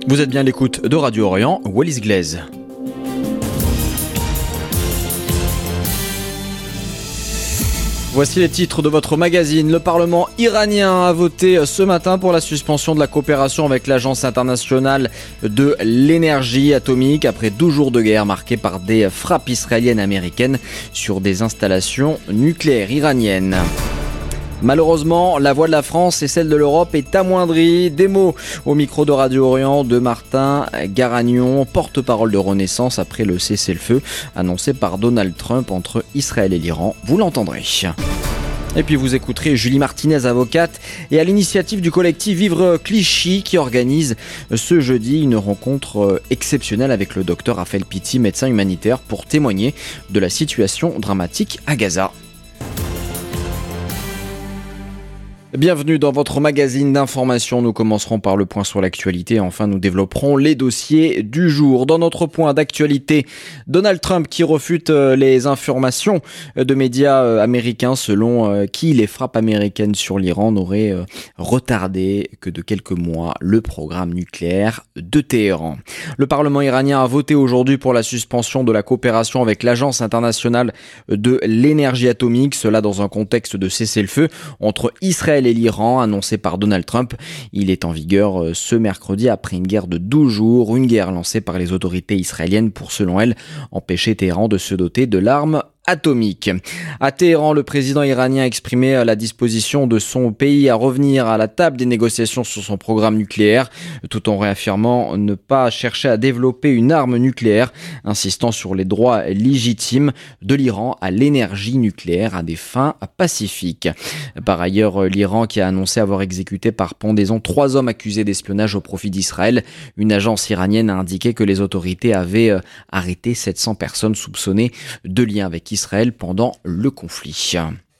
Vous êtes bien à l'écoute de Radio Orient, Wallis Glaise. Voici les titres de votre magazine. Le Parlement iranien a voté ce matin pour la suspension de la coopération avec l'Agence internationale de l'énergie atomique après 12 jours de guerre marqués par des frappes israéliennes et américaines sur des installations nucléaires iraniennes. Malheureusement, la voix de la France et celle de l'Europe est amoindrie. Des mots au micro de Radio Orient de Martin Garagnon, porte-parole de Renaissance après le cessez-le-feu annoncé par Donald Trump entre Israël et l'Iran. Vous l'entendrez. Et puis vous écouterez Julie Martinez, avocate, et à l'initiative du collectif Vivre Clichy qui organise ce jeudi une rencontre exceptionnelle avec le docteur Raphaël Pitti, médecin humanitaire, pour témoigner de la situation dramatique à Gaza. Bienvenue dans votre magazine d'information. Nous commencerons par le point sur l'actualité et enfin nous développerons les dossiers du jour. Dans notre point d'actualité, Donald Trump qui refute les informations de médias américains selon qui les frappes américaines sur l'Iran n'auraient retardé que de quelques mois le programme nucléaire de Téhéran. Le Parlement iranien a voté aujourd'hui pour la suspension de la coopération avec l'Agence internationale de l'énergie atomique, cela dans un contexte de cessez-le-feu entre Israël et l'Iran, annoncé par Donald Trump. Il est en vigueur ce mercredi après une guerre de 12 jours, une guerre lancée par les autorités israéliennes pour, selon elles, empêcher Téhéran de se doter de l'arme atomique. À Téhéran, le président iranien a exprimé la disposition de son pays à revenir à la table des négociations sur son programme nucléaire, tout en réaffirmant ne pas chercher à développer une arme nucléaire, insistant sur les droits légitimes de l'Iran à l'énergie nucléaire à des fins pacifiques. Par ailleurs, l'Iran qui a annoncé avoir exécuté par pendaison 3 hommes accusés d'espionnage au profit d'Israël. Une agence iranienne a indiqué que les autorités avaient arrêté 700 personnes soupçonnées de lien avec Israël pendant le conflit.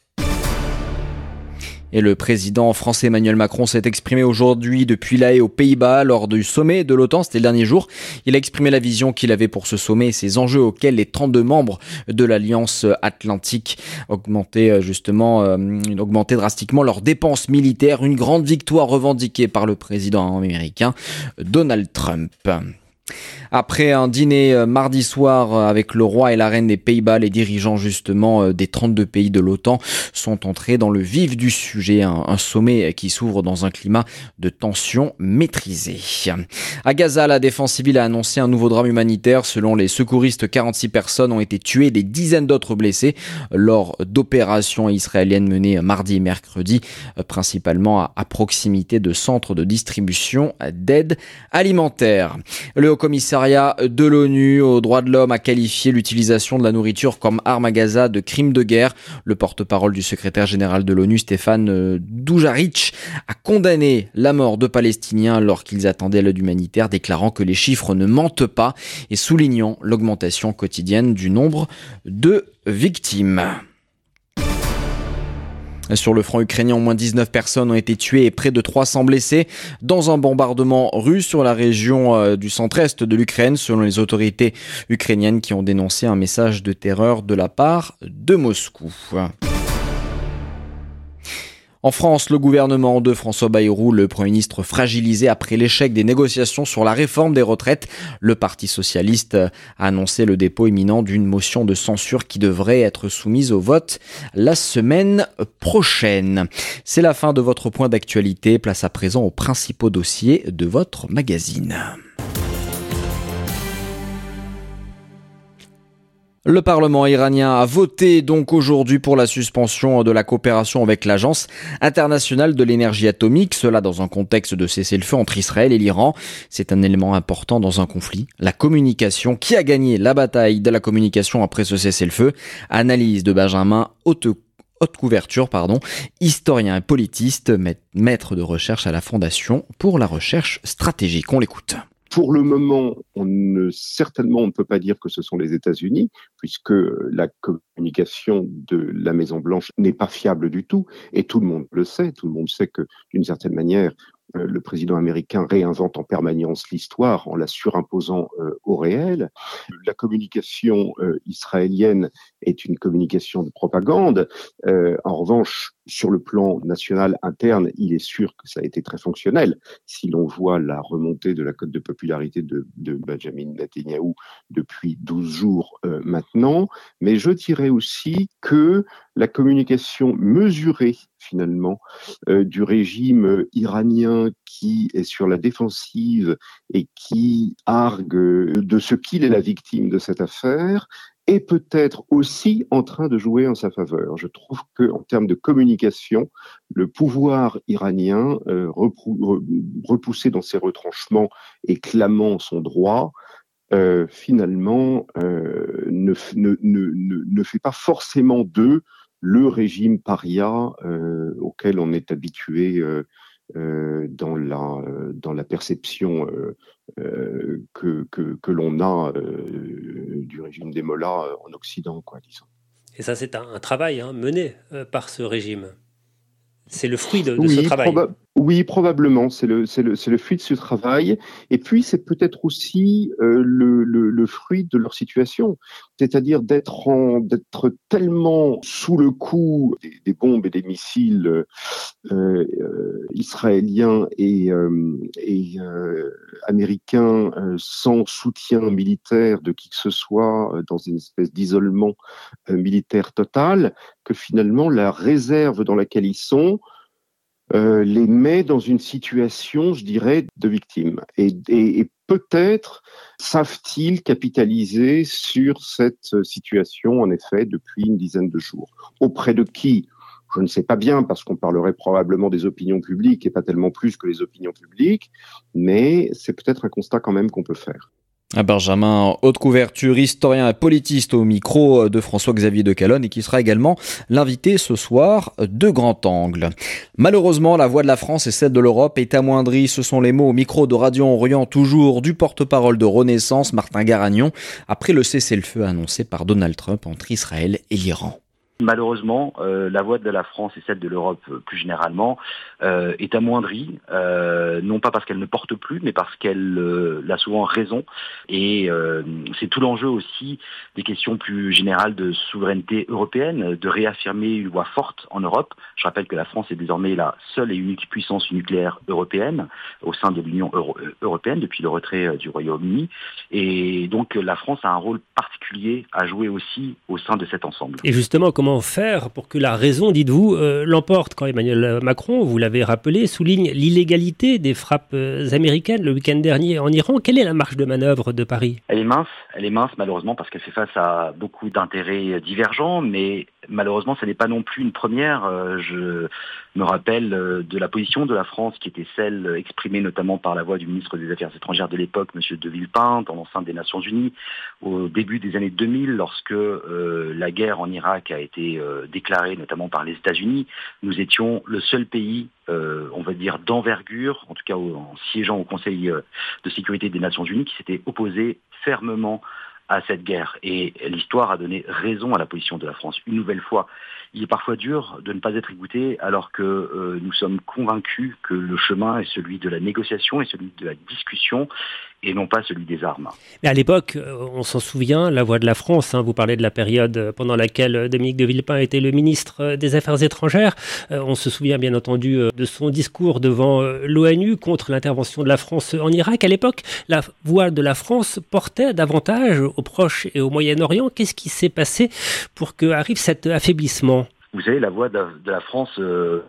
Et le président français Emmanuel Macron s'est exprimé aujourd'hui depuis La Haye aux Pays-Bas lors du sommet de l'OTAN, c'était le dernier jour. Il a exprimé la vision qu'il avait pour ce sommet et ses enjeux auxquels les 32 membres de l'Alliance Atlantique augmentaient drastiquement leurs dépenses militaires, une grande victoire revendiquée par le président américain Donald Trump. Après un dîner mardi soir avec le roi et la reine des Pays-Bas, les dirigeants justement des 32 pays de l'OTAN sont entrés dans le vif du sujet, un sommet qui s'ouvre dans un climat de tension maîtrisée. À Gaza, la défense civile a annoncé un nouveau drame humanitaire. Selon les secouristes, 46 personnes ont été tuées, des dizaines d'autres blessées lors d'opérations israéliennes menées mardi et mercredi, principalement à proximité de centres de distribution d'aide alimentaire. Le Haut-Commissariat de l'ONU aux droits de l'homme a qualifié l'utilisation de la nourriture comme arme à Gaza de crime de guerre. Le porte-parole du secrétaire général de l'ONU, Stéphane Dujarric, a condamné la mort de Palestiniens alors qu'ils attendaient l'aide humanitaire, déclarant que les chiffres ne mentent pas et soulignant l'augmentation quotidienne du nombre de victimes. Sur le front ukrainien, au moins 19 personnes ont été tuées et près de 300 blessés dans un bombardement russe sur la région du centre-est de l'Ukraine, selon les autorités ukrainiennes qui ont dénoncé un message de terreur de la part de Moscou. En France, le gouvernement de François Bayrou, le Premier ministre fragilisé après l'échec des négociations sur la réforme des retraites, le Parti socialiste a annoncé le dépôt imminent d'une motion de censure qui devrait être soumise au vote la semaine prochaine. C'est la fin de votre point d'actualité. Place à présent aux principaux dossiers de votre magazine. Le Parlement iranien a voté donc aujourd'hui pour la suspension de la coopération avec l'Agence internationale de l'énergie atomique, cela dans un contexte de cessez-le-feu entre Israël et l'Iran. C'est un élément important dans un conflit. La communication, qui a gagné la bataille de la communication après ce cessez-le-feu? Analyse de Benjamin haute couverture, historien et politiste, maître de recherche à la Fondation pour la recherche stratégique. On l'écoute. Pour le moment, certainement, on ne peut pas dire que ce sont les États-Unis, puisque la communication de la Maison-Blanche n'est pas fiable du tout, et tout le monde le sait. Tout le monde sait que, d'une certaine manière, le président américain réinvente en permanence l'histoire en la surimposant au réel. La communication israélienne est une communication de propagande. En revanche, Sur le plan national interne, il est sûr que ça a été très fonctionnel. Si l'on voit la remontée de la cote de popularité de Benjamin Netanyahou depuis 12 jours maintenant, mais je dirais aussi que la communication mesurée finalement du régime iranien qui est sur la défensive et qui argue de ce qu'il est la victime de cette affaire est peut-être aussi en train de jouer en sa faveur. Je trouve que, en termes de communication, le pouvoir iranien, repoussé dans ses retranchements et clamant son droit, finalement ne fait pas forcément d'eux le régime paria auquel on est habitué dans la perception que l'on a du régime des mollahs en Occident, quoi, disons. Et ça, c'est un travail mené par ce régime. C'est le fruit de ce travail. Oui, probablement. C'est le fruit de ce travail. Et puis, c'est peut-être aussi le fruit de leur situation. C'est-à-dire d'être tellement sous le coup des bombes et des missiles israéliens et américains sans soutien militaire de qui que ce soit, dans une espèce d'isolement militaire total, que finalement, la réserve dans laquelle ils sont les met dans une situation, je dirais, de victime. Et peut-être savent-ils capitaliser sur cette situation, en effet, depuis une dizaine de jours. Auprès de qui ? Je ne sais pas bien, parce qu'on parlerait probablement des opinions publiques et pas tellement plus que les opinions publiques, mais c'est peut-être un constat quand même qu'on peut faire. Benjamin Haute Couverture, historien et politiste au micro de François-Xavier de Calonne et qui sera également l'invité ce soir de Grand Angle. Malheureusement, la voix de la France et celle de l'Europe est amoindrie. Ce sont les mots au micro de Radio Orient, toujours du porte-parole de Renaissance, Martin Garagnon, après le cessez-le-feu annoncé par Donald Trump entre Israël et l'Iran. Malheureusement, la voix de la France et celle de l'Europe plus généralement est amoindrie, non pas parce qu'elle ne porte plus, mais parce qu'elle a souvent raison. Et c'est tout l'enjeu aussi des questions plus générales de souveraineté européenne, de réaffirmer une voix forte en Europe. Je rappelle que la France est désormais la seule et unique puissance nucléaire européenne au sein de l'Union européenne depuis le retrait du Royaume-Uni. Et donc la France a un rôle particulier à jouer aussi au sein de cet ensemble. Et justement, comment faire pour que la raison, dites-vous, l'emporte quand Emmanuel Macron, vous l'avez rappelé, souligne l'illégalité des frappes américaines le week-end dernier en Iran. Quelle est la marge de manœuvre de Paris ? Elle est mince malheureusement parce qu'elle fait face à beaucoup d'intérêts divergents, mais malheureusement ce n'est pas non plus une première. Je me rappelle de la position de la France qui était celle exprimée notamment par la voix du ministre des Affaires étrangères de l'époque, M. de Villepin, dans l'enceinte des Nations Unies, au début des années 2000, lorsque la guerre en Irak a été déclarée notamment par les États-Unis. Nous étions le seul pays, on va dire, d'envergure, en tout cas en siégeant au Conseil de sécurité des Nations Unies, qui s'était opposé fermement à cette guerre. Et l'histoire a donné raison à la position de la France. Une nouvelle fois, il est parfois dur de ne pas être écouté alors que nous sommes convaincus que le chemin est celui de la négociation et celui de la discussion et non pas celui des armes. Mais à l'époque, on s'en souvient, la voix de la France, vous parlez de la période pendant laquelle Dominique de Villepin était le ministre des Affaires étrangères. On se souvient bien entendu de son discours devant l'ONU contre l'intervention de la France en Irak. À l'époque, la voix de la France portait davantage au Proche et au Moyen-Orient. Qu'est-ce qui s'est passé pour qu'arrive cet affaiblissement ? Vous savez, la voix de la France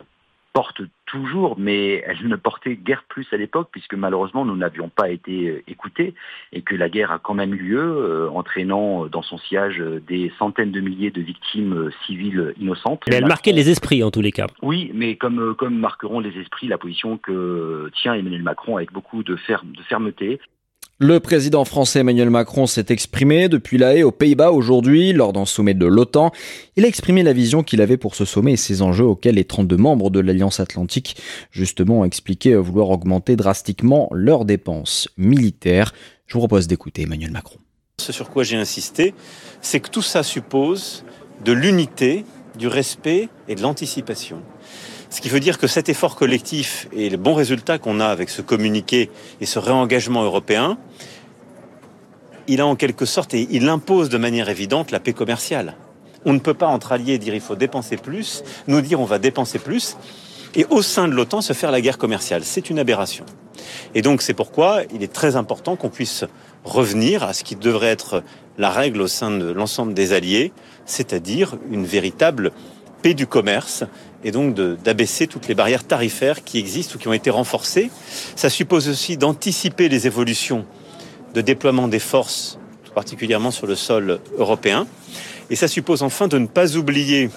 porte toujours, mais elle ne portait guère plus à l'époque, puisque malheureusement nous n'avions pas été écoutés, et que la guerre a quand même eu lieu, entraînant dans son sillage des centaines de milliers de victimes civiles innocentes. Mais elle marquait les esprits en tous les cas. Oui, mais comme marqueront les esprits la position que tient Emmanuel Macron avec beaucoup de fermeté. Le président français Emmanuel Macron s'est exprimé depuis La Haye aux Pays-Bas aujourd'hui lors d'un sommet de l'OTAN. Il a exprimé la vision qu'il avait pour ce sommet et ses enjeux auxquels les 32 membres de l'Alliance Atlantique justement ont expliqué vouloir augmenter drastiquement leurs dépenses militaires. Je vous propose d'écouter Emmanuel Macron. Ce sur quoi j'ai insisté, c'est que tout ça suppose de l'unité, du respect et de l'anticipation. Ce qui veut dire que cet effort collectif et le bon résultat qu'on a avec ce communiqué et ce réengagement européen, il a en quelque sorte, et il impose de manière évidente la paix commerciale. On ne peut pas entre alliés dire il faut dépenser plus, nous dire on va dépenser plus, et au sein de l'OTAN se faire la guerre commerciale. C'est une aberration. Et donc c'est pourquoi il est très important qu'on puisse revenir à ce qui devrait être la règle au sein de l'ensemble des alliés, c'est-à-dire une véritable paix du commerce, et donc d'abaisser toutes les barrières tarifaires qui existent ou qui ont été renforcées. Ça suppose aussi d'anticiper les évolutions de déploiement des forces, particulièrement sur le sol européen. Et ça suppose enfin de ne pas oublier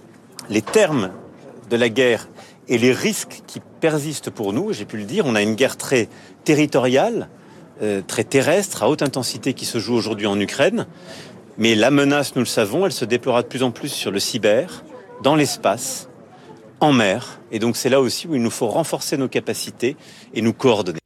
les termes de la guerre et les risques qui persistent pour nous. J'ai pu le dire, on a une guerre très territoriale, très terrestre, à haute intensité qui se joue aujourd'hui en Ukraine. Mais la menace, nous le savons, elle se déploiera de plus en plus sur le cyber, dans l'espace, en mer. Et donc c'est là aussi où il nous faut renforcer nos capacités et nous coordonner.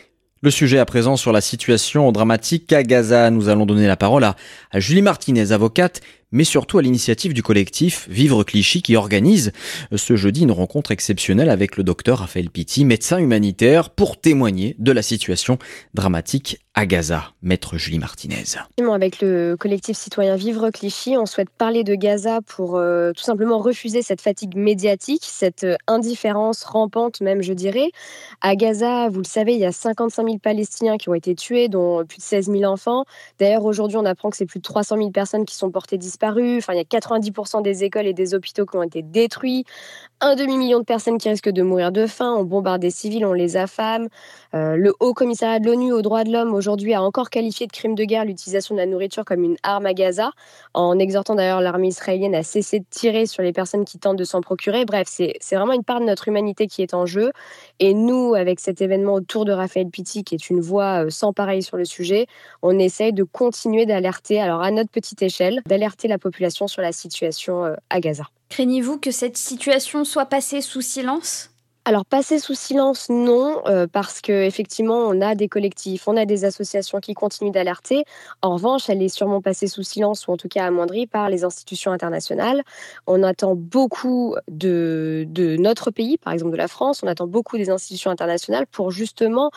Le sujet à présent sur la situation dramatique à Gaza. Nous allons donner la parole à Julie Martinez, avocate, mais surtout à l'initiative du collectif Vivre Clichy qui organise ce jeudi une rencontre exceptionnelle avec le docteur Raphaël Pitti, médecin humanitaire, pour témoigner de la situation dramatique à Gaza. Maître Julie Martinez. Avec le collectif citoyen Vivre Clichy, on souhaite parler de Gaza pour tout simplement refuser cette fatigue médiatique, cette indifférence rampante même, je dirais. À Gaza, vous le savez, il y a 55 000 Palestiniens qui ont été tués, dont plus de 16 000 enfants. D'ailleurs, aujourd'hui, on apprend que c'est plus de 300 000 personnes qui sont portées disparues. Enfin, il y a 90% des écoles et des hôpitaux qui ont été détruits. 1 demi-million de personnes qui risquent de mourir de faim. On bombarde des civils, on les affame. Le Haut Commissariat de l'ONU aux droits de l'homme aujourd'hui a encore qualifié de crime de guerre l'utilisation de la nourriture comme une arme à Gaza, en exhortant d'ailleurs l'armée israélienne à cesser de tirer sur les personnes qui tentent de s'en procurer. Bref, c'est vraiment une part de notre humanité qui est en jeu. Et nous, avec cet événement autour de Raphaël Pitti, qui est une voix sans pareil sur le sujet, on essaye de continuer d'alerter, alors à notre petite échelle, d'alerter la population sur la situation à Gaza. Craignez-vous que cette situation soit passée sous silence ? Alors, passer sous silence, non, parce qu'effectivement, on a des collectifs, on a des associations qui continuent d'alerter. En revanche, elle est sûrement passée sous silence, ou en tout cas amoindrie, par les institutions internationales. On attend beaucoup de notre pays, par exemple de la France, on attend beaucoup des institutions internationales pour justement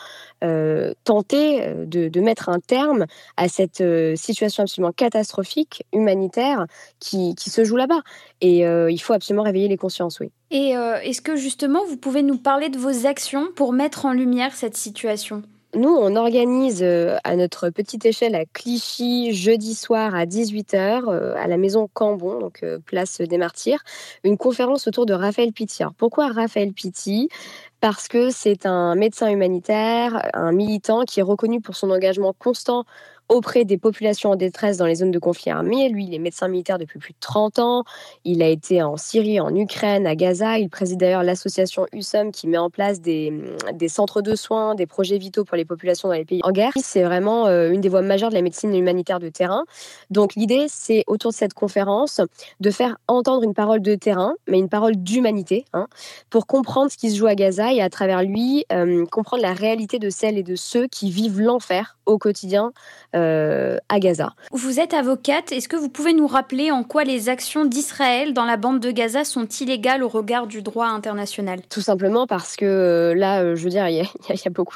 tenter de mettre un terme à cette situation absolument catastrophique, humanitaire, qui se joue là-bas. Et il faut absolument réveiller les consciences, oui. Et est-ce que justement, vous pouvez nous parler de vos actions pour mettre en lumière cette situation ? Nous, on organise à notre petite échelle à Clichy, jeudi soir à 18h, à la maison Cambon, donc place des Martyrs, une conférence autour de Raphaël Pitti. Alors, pourquoi Raphaël Pitti ? Parce que c'est un médecin humanitaire, un militant qui est reconnu pour son engagement constant auprès des populations en détresse dans les zones de conflit armé. Lui, il est médecin militaire depuis plus de 30 ans. Il a été en Syrie, en Ukraine, à Gaza. Il préside d'ailleurs l'association USOM qui met en place des centres de soins, des projets vitaux pour les populations dans les pays en guerre. C'est vraiment une des voies majeures de la médecine humanitaire de terrain. Donc l'idée, c'est autour de cette conférence de faire entendre une parole de terrain, mais une parole d'humanité, pour comprendre ce qui se joue à Gaza et à travers lui, comprendre la réalité de celles et de ceux qui vivent l'enfer au quotidien à Gaza. Vous êtes avocate, est-ce que vous pouvez nous rappeler en quoi les actions d'Israël dans la bande de Gaza sont illégales au regard du droit international ? Tout simplement parce que là, je veux dire, il y a beaucoup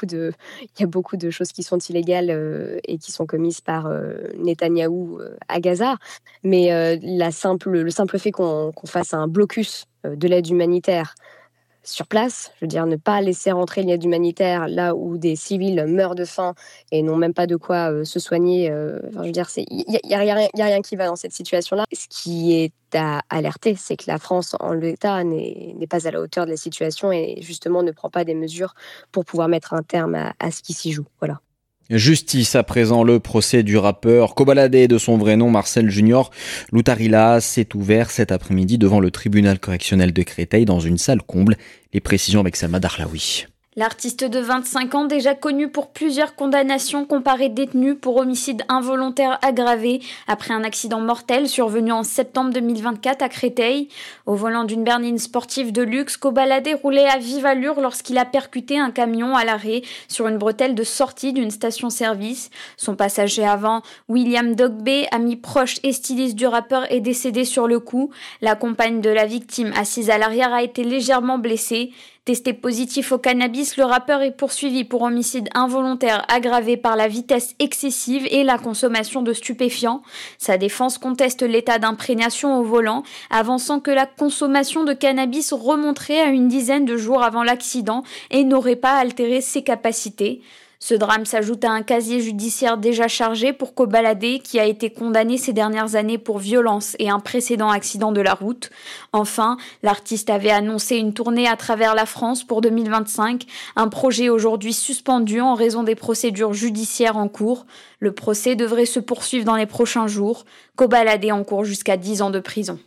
de choses qui sont illégales et qui sont commises par Netanyahou à Gaza, mais le simple fait qu'on fasse un blocus de l'aide humanitaire sur place, je veux dire, ne pas laisser rentrer l'aide humanitaire là où des civils meurent de faim et n'ont même pas de quoi se soigner. Je veux dire, il y a rien qui va dans cette situation-là. Ce qui est à alerter, c'est que la France, en l'état, n'est pas à la hauteur de la situation et justement ne prend pas des mesures pour pouvoir mettre un terme à ce qui s'y joue. Voilà. Justice à présent, le procès du rappeur Kobalade, de son vrai nom Marcel Junior Lutarila, s'est ouvert cet après-midi devant le tribunal correctionnel de Créteil dans une salle comble. Les précisions avec Salma Darlaoui. L'artiste de 25 ans, déjà connu pour plusieurs condamnations, comparaît détenu pour homicide involontaire aggravé après un accident mortel survenu en septembre 2024 à Créteil. Au volant d'une berline sportive de luxe, Kobalade roulait à vive allure lorsqu'il a percuté un camion à l'arrêt sur une bretelle de sortie d'une station-service. Son passager avant, William Dogbe, ami proche et styliste du rappeur, est décédé sur le coup. La compagne de la victime, assise à l'arrière, a été légèrement blessée. Testé positif au cannabis, justice, le rappeur est poursuivi pour homicide involontaire aggravé par la vitesse excessive et la consommation de stupéfiants. Sa défense conteste l'état d'imprégnation au volant, avançant que la consommation de cannabis remonterait à une dizaine de jours avant l'accident et n'aurait pas altéré ses capacités. Ce drame s'ajoute à un casier judiciaire déjà chargé pour Kobalade, qui a été condamné ces dernières années pour violence et un précédent accident de la route. Enfin, l'artiste avait annoncé une tournée à travers la France pour 2025, un projet aujourd'hui suspendu en raison des procédures judiciaires en cours. Le procès devrait se poursuivre dans les prochains jours. Kobalade encourt jusqu'à 10 ans de prison.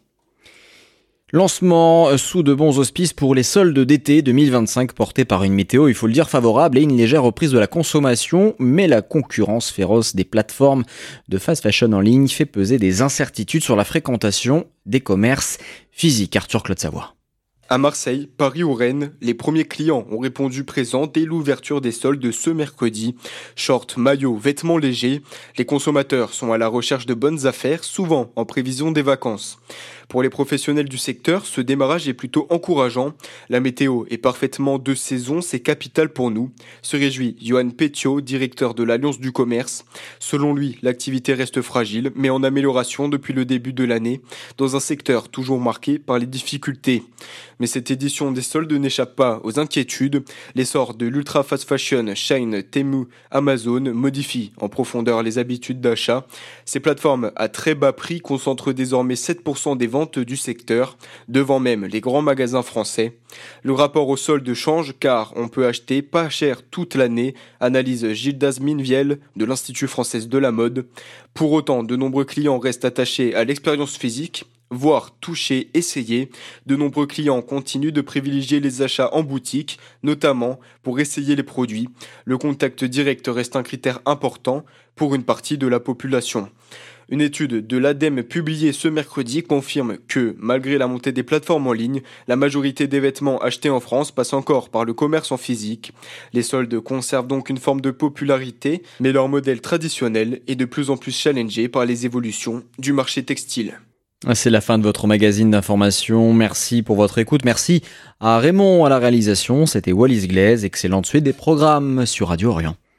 Lancement sous de bons auspices pour les soldes d'été 2025 portés par une météo, il faut le dire, favorable et une légère reprise de la consommation, mais la concurrence féroce des plateformes de fast fashion en ligne fait peser des incertitudes sur la fréquentation des commerces physiques. Arthur Claude Savoie. À Marseille, Paris ou Rennes, les premiers clients ont répondu présents dès l'ouverture des soldes ce mercredi. Shorts, maillots, vêtements légers, les consommateurs sont à la recherche de bonnes affaires, souvent en prévision des vacances. Pour les professionnels du secteur, ce démarrage est plutôt encourageant. La météo est parfaitement de saison, c'est capital pour nous, se réjouit Johan Pétiot, directeur de l'Alliance du commerce. Selon lui, l'activité reste fragile, mais en amélioration depuis le début de l'année, dans un secteur toujours marqué par les difficultés. Mais cette édition des soldes n'échappe pas aux inquiétudes. L'essor de l'ultra fast fashion, Shein, Temu, Amazon modifie en profondeur les habitudes d'achat. Ces plateformes à très bas prix concentrent désormais 7% des ventes du secteur, devant même les grands magasins français. Le rapport au solde change car on peut acheter pas cher toute l'année, analyse Gildas Minviel de l'Institut français de la mode. Pour autant, de nombreux clients restent attachés à l'expérience physique, voire toucher, essayer. De nombreux clients continuent de privilégier les achats en boutique, notamment pour essayer les produits. Le contact direct reste un critère important pour une partie de la population. Une étude de l'ADEME publiée ce mercredi confirme que, malgré la montée des plateformes en ligne, la majorité des vêtements achetés en France passent encore par le commerce en physique. Les soldes conservent donc une forme de popularité, mais leur modèle traditionnel est de plus en plus challengé par les évolutions du marché textile. C'est la fin de votre magazine d'information. Merci pour votre écoute. Merci à Raymond à la réalisation. C'était Wallis Glaise. Excellente suite des programmes sur Radio Orient.